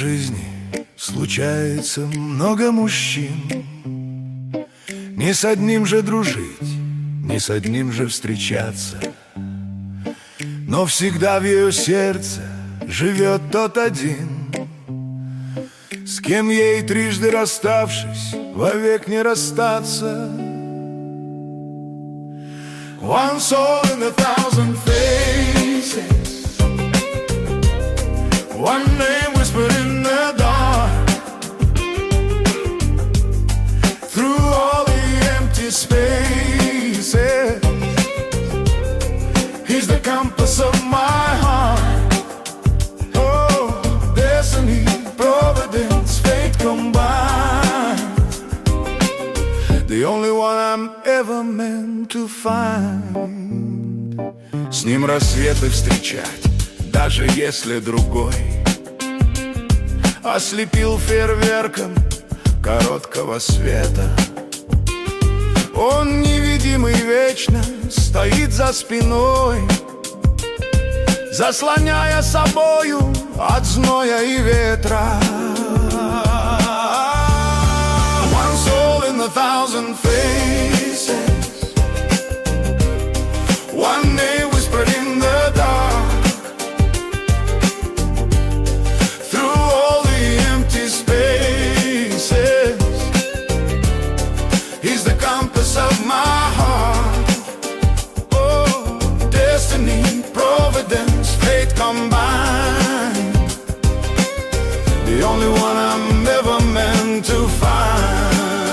жизни случается много мужчин. Не с одним же дружить, не с одним же встречаться, но всегда в ее сердце живет тот один, с кем ей, трижды расставшись, вовек не расстаться. One soul in a thousand faces, one name whispered in the dark. Through all the empty spaces, he's the compass of my heart. Oh, destiny, providence, fate combined, the only one I'm ever meant to find. С ним рассветы встречать, даже если другой ослепил фейерверком короткого света. Он невидимый вечно стоит за спиной, заслоняя собою от зноя и ветра. One soul in a thousand faces, one name whispered in the dark. Through all the empty spaces, he's the compass of my heart. Oh, destiny, providence, fate combined, the only one I'm ever meant to find.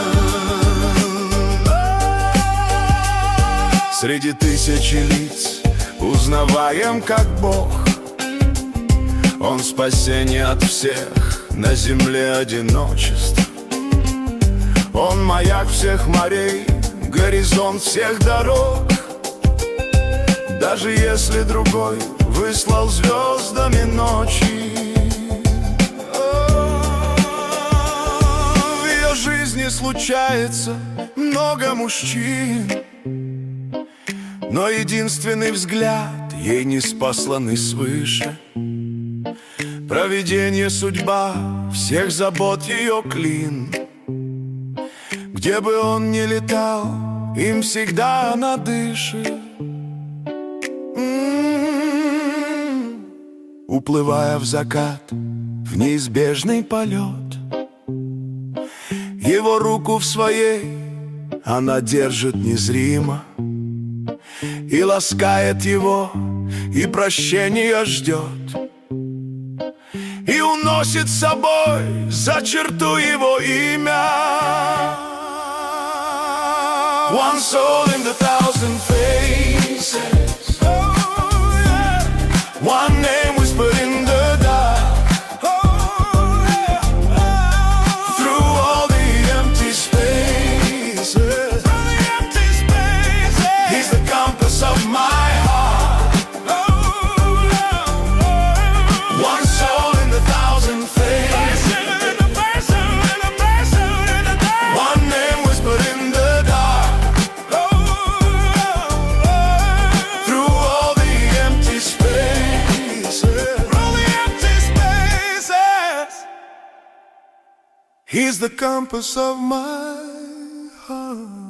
Среди тысячи лиц узнаваем как Бог. Он спасение от всех на земле одиночеств. Он маяк всех морей, горизонт всех дорог. Даже если другой выслал звездами ночи, в ее жизни случается много мужчин, но единственный взгляд ей ниспосланный свыше. Провидение, судьба, всех забот ее клин. Где бы он ни летал, им всегда она дышит. Уплывая в закат, в неизбежный полет, его руку в своей она держит незримо и ласкает его, и прощения ждет, и уносит с собой за черту его имя. One soul in the thousand faces, oh, yeah. One name whispered in the dark. Oh, yeah. Through all the empty spaces, he's the compass of my heart. Oh, yeah. One soul in the thousand faces, one name whispered in the dark. He's the compass of my heart.